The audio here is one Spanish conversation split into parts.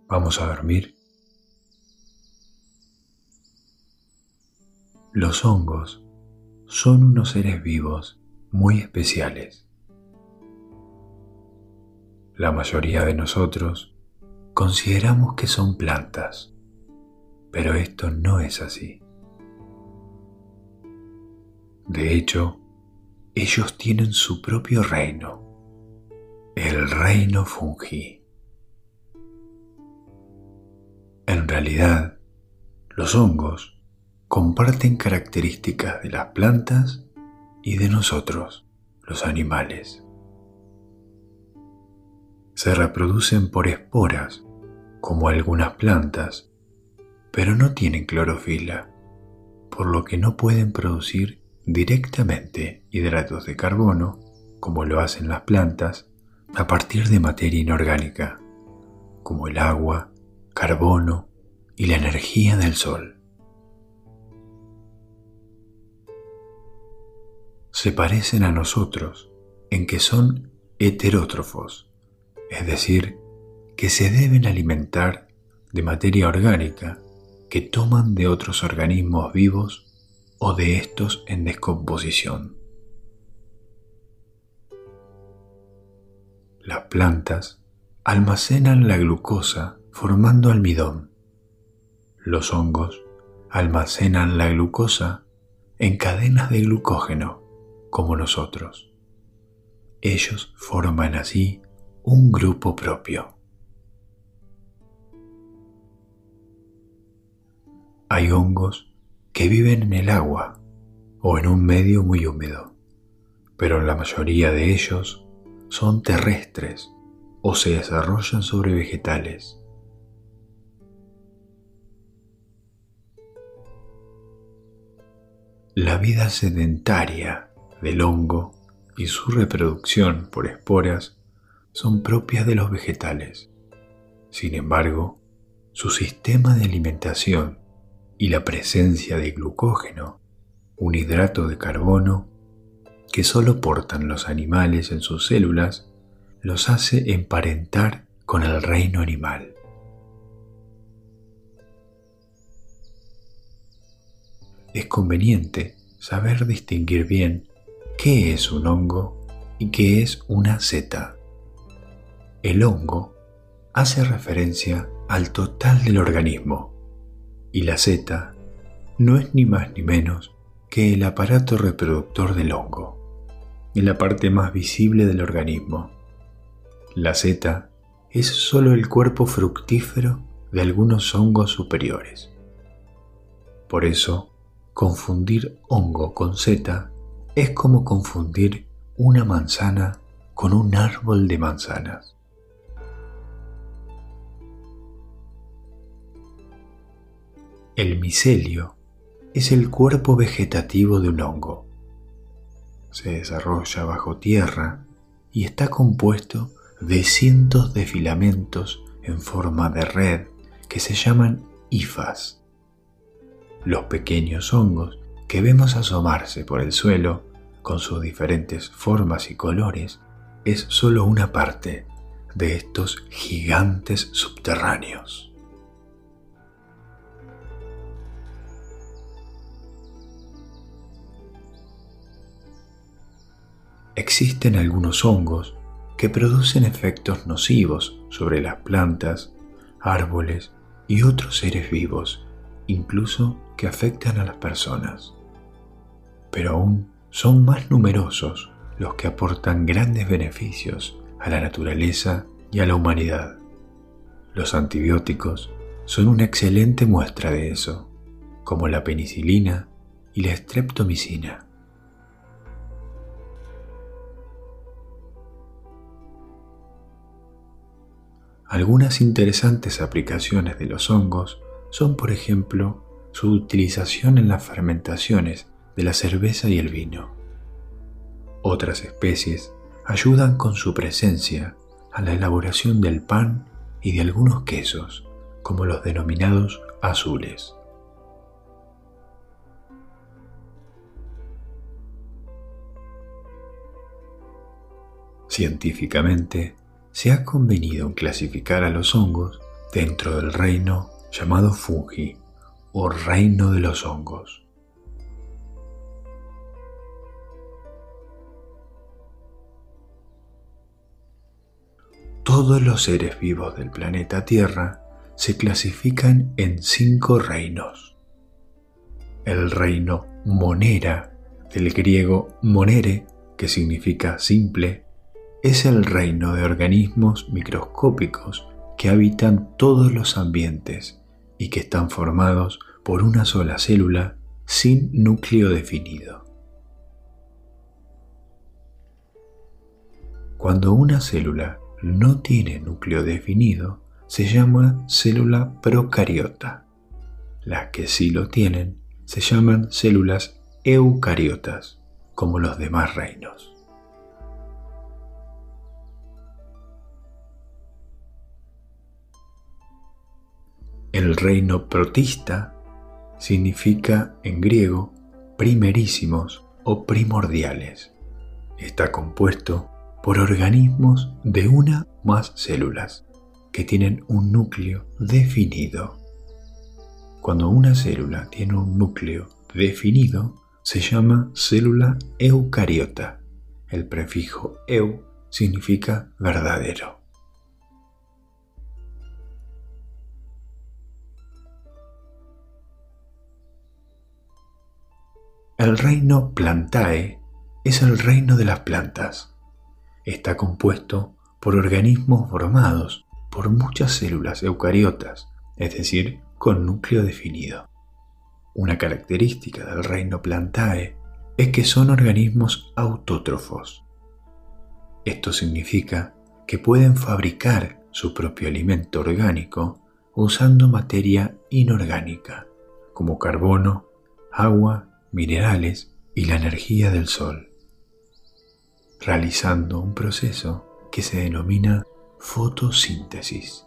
Vamos a dormir. Los hongos son unos seres vivos muy especiales. La mayoría de nosotros consideramos que son plantas, pero esto no es así. De hecho, ellos tienen su propio reino, el reino fungi. En realidad, los hongos comparten características de las plantas y de nosotros, los animales. Se reproducen por esporas, como algunas plantas, pero no tienen clorofila, por lo que no pueden producir directamente hidratos de carbono, como lo hacen las plantas, a partir de materia inorgánica, como el agua, carbono y la energía del sol. Se parecen a nosotros en que son heterótrofos, es decir, que se deben alimentar de materia orgánica que toman de otros organismos vivos o de estos en descomposición. Las plantas almacenan la glucosa formando almidón. Los hongos almacenan la glucosa en cadenas de glucógeno, como nosotros. Ellos forman así un grupo propio. Hay hongos que viven en el agua o en un medio muy húmedo, pero la mayoría de ellos son terrestres o se desarrollan sobre vegetales. La vida sedentaria del hongo y su reproducción por esporas son propias de los vegetales. Sin embargo, su sistema de alimentación y la presencia de glucógeno, un hidrato de carbono que solo portan los animales en sus células, los hace emparentar con el reino animal. Es conveniente saber distinguir bien qué es un hongo y qué es una seta. El hongo hace referencia al total del organismo y la seta no es ni más ni menos que el aparato reproductor del hongo, la parte más visible del organismo. La seta es solo el cuerpo fructífero de algunos hongos superiores. Por eso, confundir hongo con seta es como confundir una manzana con un árbol de manzanas. El micelio es el cuerpo vegetativo de un hongo. Se desarrolla bajo tierra y está compuesto de cientos de filamentos en forma de red que se llaman hifas. Los pequeños hongos que vemos asomarse por el suelo con sus diferentes formas y colores es solo una parte de estos gigantes subterráneos. Existen algunos hongos que producen efectos nocivos sobre las plantas, árboles y otros seres vivos, incluso que afectan a las personas. Pero aún son más numerosos los que aportan grandes beneficios a la naturaleza y a la humanidad. Los antibióticos son una excelente muestra de eso, como la penicilina y la streptomicina. Algunas interesantes aplicaciones de los hongos son, por ejemplo, su utilización en las fermentaciones de la cerveza y el vino. Otras especies ayudan con su presencia a la elaboración del pan y de algunos quesos, como los denominados azules. Científicamente, se ha convenido en clasificar a los hongos dentro del reino llamado fungi o reino de los hongos. Todos los seres vivos del planeta Tierra se clasifican en 5 reinos. El reino monera, del griego monere, que significa simple, es el reino de organismos microscópicos que habitan todos los ambientes y que están formados por una sola célula sin núcleo definido. Cuando una célula no tiene núcleo definido, se llama célula procariota. Las que sí lo tienen se llaman células eucariotas, como los demás reinos. El reino protista significa en griego primerísimos o primordiales. Está compuesto por organismos de una o más células que tienen un núcleo definido. Cuando una célula tiene un núcleo definido, se llama célula eucariota. El prefijo eu significa verdadero. El reino Plantae es el reino de las plantas. Está compuesto por organismos formados por muchas células eucariotas, es decir, con núcleo definido. Una característica del reino Plantae es que son organismos autótrofos. Esto significa que pueden fabricar su propio alimento orgánico usando materia inorgánica, como carbono, agua, minerales y la energía del sol, realizando un proceso que se denomina fotosíntesis.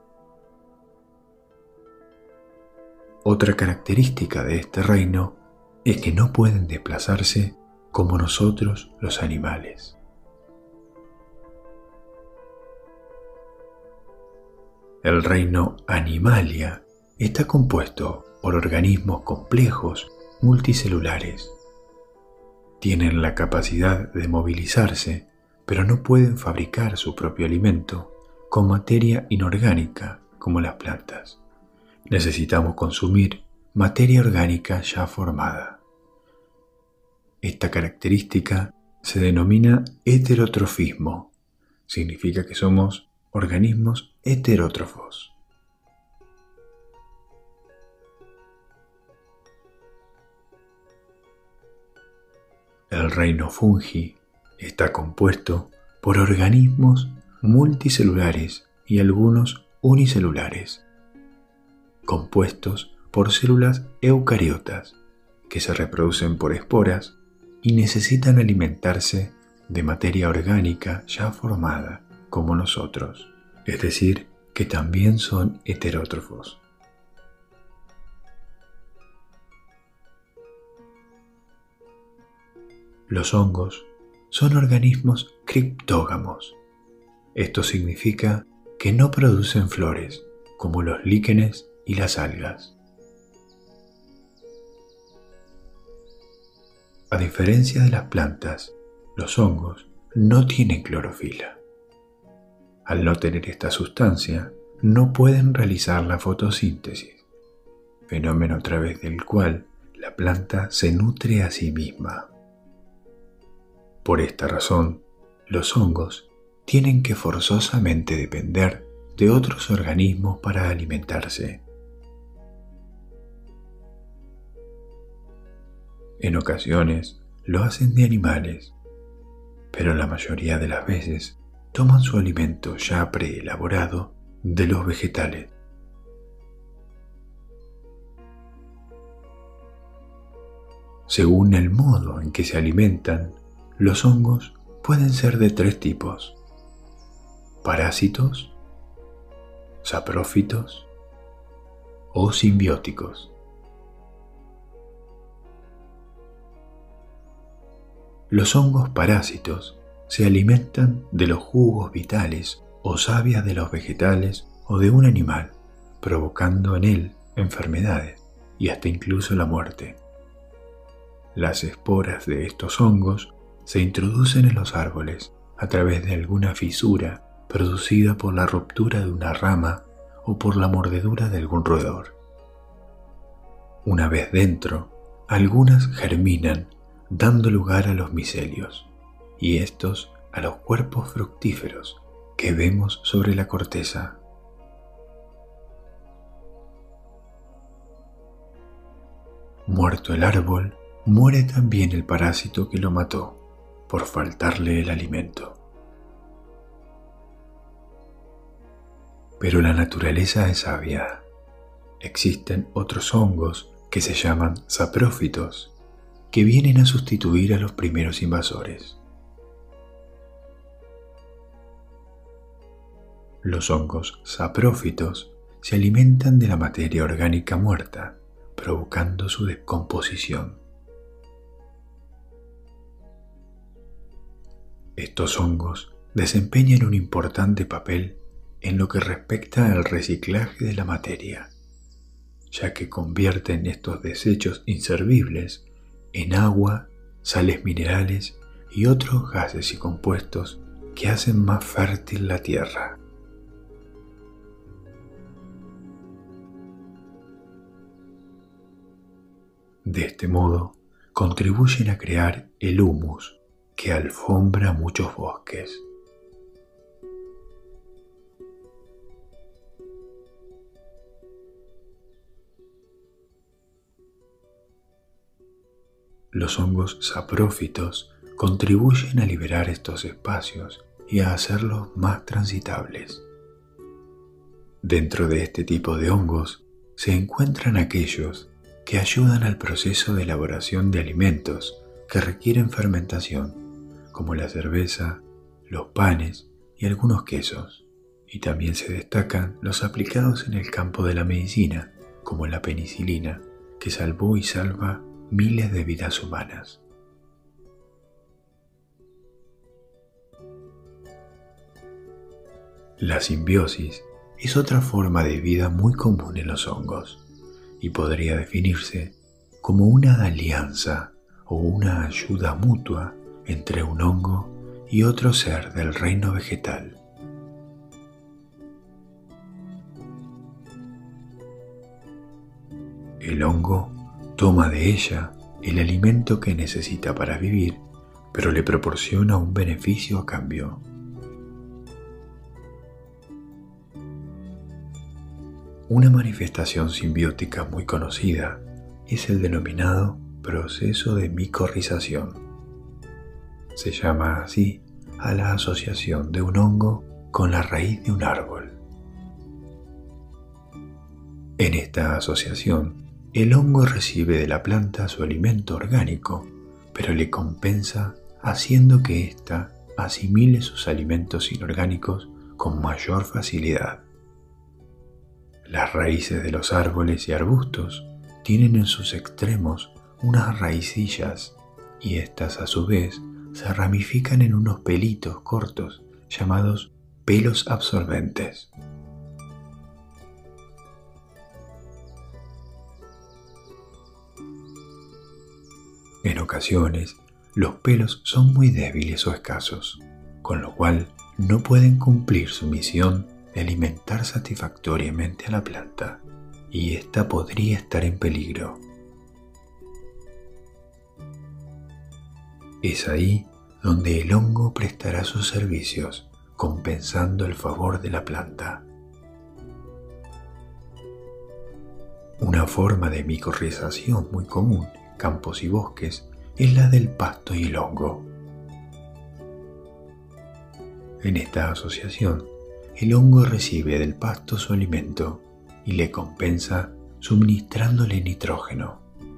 Otra característica de este reino es que no pueden desplazarse como nosotros los animales. El reino Animalia está compuesto por organismos complejos multicelulares. Tienen la capacidad de movilizarse, pero no pueden fabricar su propio alimento con materia inorgánica como las plantas. Necesitamos consumir materia orgánica ya formada. Esta característica se denomina heterotrofismo. Significa que somos organismos heterótrofos. El reino fungi está compuesto por organismos multicelulares y algunos unicelulares, compuestos por células eucariotas que se reproducen por esporas y necesitan alimentarse de materia orgánica ya formada como nosotros, es decir, que también son heterótrofos. Los hongos son organismos criptógamos. Esto significa que no producen flores, como los líquenes y las algas. A diferencia de las plantas, los hongos no tienen clorofila. Al no tener esta sustancia, no pueden realizar la fotosíntesis, fenómeno a través del cual la planta se nutre a sí misma. Por esta razón, los hongos tienen que forzosamente depender de otros organismos para alimentarse. En ocasiones lo hacen de animales, pero la mayoría de las veces toman su alimento ya preelaborado de los vegetales. Según el modo en que se alimentan, los hongos pueden ser de 3 tipos: parásitos, saprófitos o simbióticos. Los hongos parásitos se alimentan de los jugos vitales o savia de los vegetales o de un animal, provocando en él enfermedades y hasta incluso la muerte. Las esporas de estos hongos se introducen en los árboles a través de alguna fisura producida por la ruptura de una rama o por la mordedura de algún roedor. Una vez dentro, algunas germinan, dando lugar a los micelios, y estos a los cuerpos fructíferos que vemos sobre la corteza. Muerto el árbol, muere también el parásito que lo mató, por faltarle el alimento. Pero la naturaleza es sabia. Existen otros hongos que se llaman saprófitos, que vienen a sustituir a los primeros invasores. Los hongos saprófitos se alimentan de la materia orgánica muerta, provocando su descomposición. Estos hongos desempeñan un importante papel en lo que respecta al reciclaje de la materia, ya que convierten estos desechos inservibles en agua, sales minerales y otros gases y compuestos que hacen más fértil la tierra. De este modo, contribuyen a crear el humus que alfombra muchos bosques. Los hongos saprófitos contribuyen a liberar estos espacios y a hacerlos más transitables. Dentro de este tipo de hongos se encuentran aquellos que ayudan al proceso de elaboración de alimentos que requieren fermentación, como la cerveza, los panes y algunos quesos. Y también se destacan los aplicados en el campo de la medicina, como la penicilina, que salvó y salva miles de vidas humanas. La simbiosis es otra forma de vida muy común en los hongos y podría definirse como una alianza o una ayuda mutua entre un hongo y otro ser del reino vegetal. El hongo toma de ella el alimento que necesita para vivir, pero le proporciona un beneficio a cambio. Una manifestación simbiótica muy conocida es el denominado proceso de micorrización. Se llama así a la asociación de un hongo con la raíz de un árbol. En esta asociación, el hongo recibe de la planta su alimento orgánico, pero le compensa haciendo que ésta asimile sus alimentos inorgánicos con mayor facilidad. Las raíces de los árboles y arbustos tienen en sus extremos unas raicillas y estas a su vez se ramifican en unos pelitos cortos llamados pelos absorbentes. En ocasiones, los pelos son muy débiles o escasos, con lo cual no pueden cumplir su misión de alimentar satisfactoriamente a la planta, y ésta podría estar en peligro. Es ahí donde el hongo prestará sus servicios, compensando el favor de la planta. Una forma de micorrización muy común en campos y bosques es la del pasto y el hongo. En esta asociación, el hongo recibe del pasto su alimento y le compensa suministrándole nitrógeno.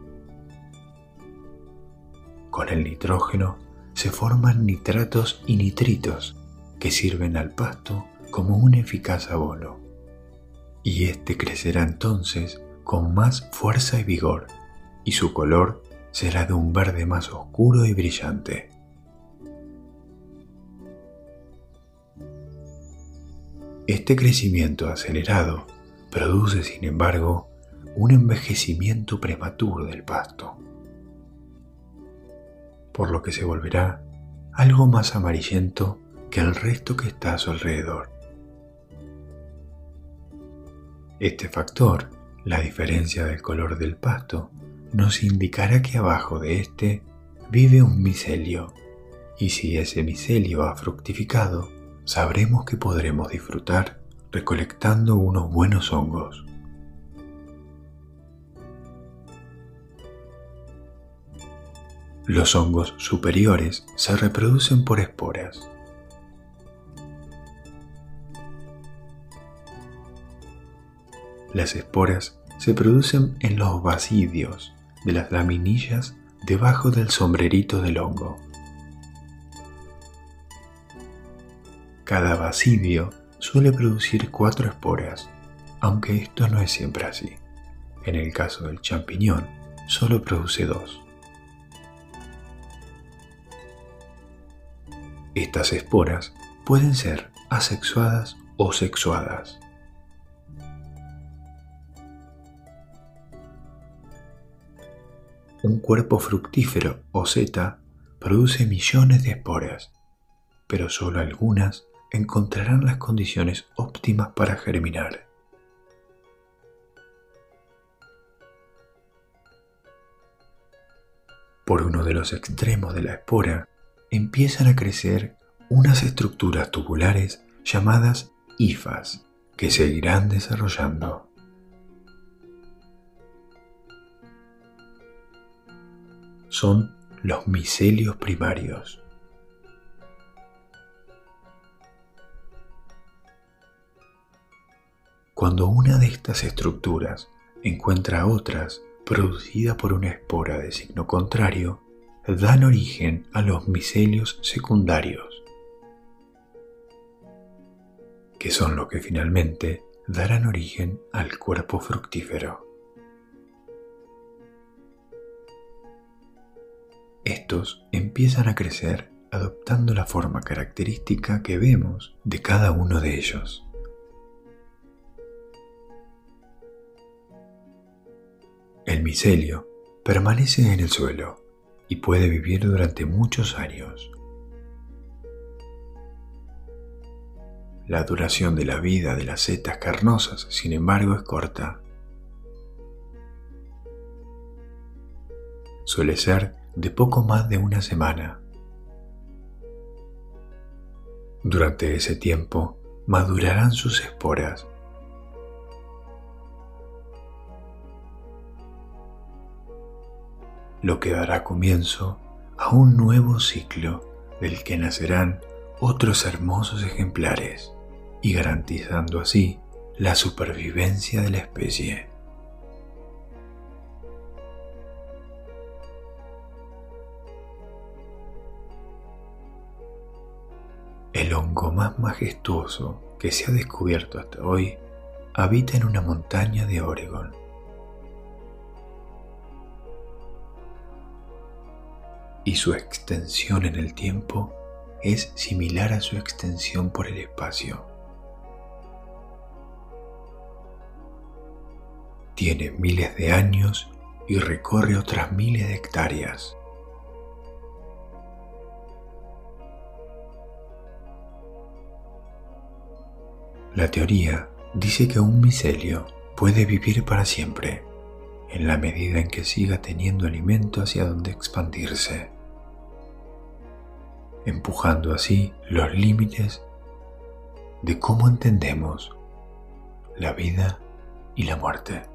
Con el nitrógeno se forman nitratos y nitritos que sirven al pasto como un eficaz abono, y éste crecerá entonces con más fuerza y vigor, y su color será de un verde más oscuro y brillante. Este crecimiento acelerado produce, sin embargo, un envejecimiento prematuro del pasto, por lo que se volverá algo más amarillento que el resto que está a su alrededor. Este factor, la diferencia del color del pasto, nos indicará que abajo de este vive un micelio, y si ese micelio ha fructificado, sabremos que podremos disfrutar recolectando unos buenos hongos. Los hongos superiores se reproducen por esporas. Las esporas se producen en los basidios de las laminillas debajo del sombrerito del hongo. Cada basidio suele producir 4 esporas, aunque esto no es siempre así. En el caso del champiñón, solo produce 2. Estas esporas pueden ser asexuadas o sexuadas. Un cuerpo fructífero o seta produce millones de esporas, pero solo algunas encontrarán las condiciones óptimas para germinar. Por uno de los extremos de la espora empiezan a crecer unas estructuras tubulares llamadas hifas que seguirán desarrollando. Son los micelios primarios. Cuando una de estas estructuras encuentra otras producidas por una espora de signo contrario, dan origen a los micelios secundarios, que son los que finalmente darán origen al cuerpo fructífero. Estos empiezan a crecer adoptando la forma característica que vemos de cada uno de ellos. El micelio permanece en el suelo y puede vivir durante muchos años. La duración de la vida de las setas carnosas, sin embargo, es corta. Suele ser de poco más de una semana. Durante ese tiempo madurarán sus esporas. Lo que dará comienzo a un nuevo ciclo del que nacerán otros hermosos ejemplares y garantizando así la supervivencia de la especie. El hongo más majestuoso que se ha descubierto hasta hoy habita en una montaña de Oregón. Y su extensión en el tiempo es similar a su extensión por el espacio. Tiene miles de años y recorre otras miles de hectáreas. La teoría dice que un micelio puede vivir para siempre, en la medida en que siga teniendo alimento hacia donde expandirse, empujando así los límites de cómo entendemos la vida y la muerte.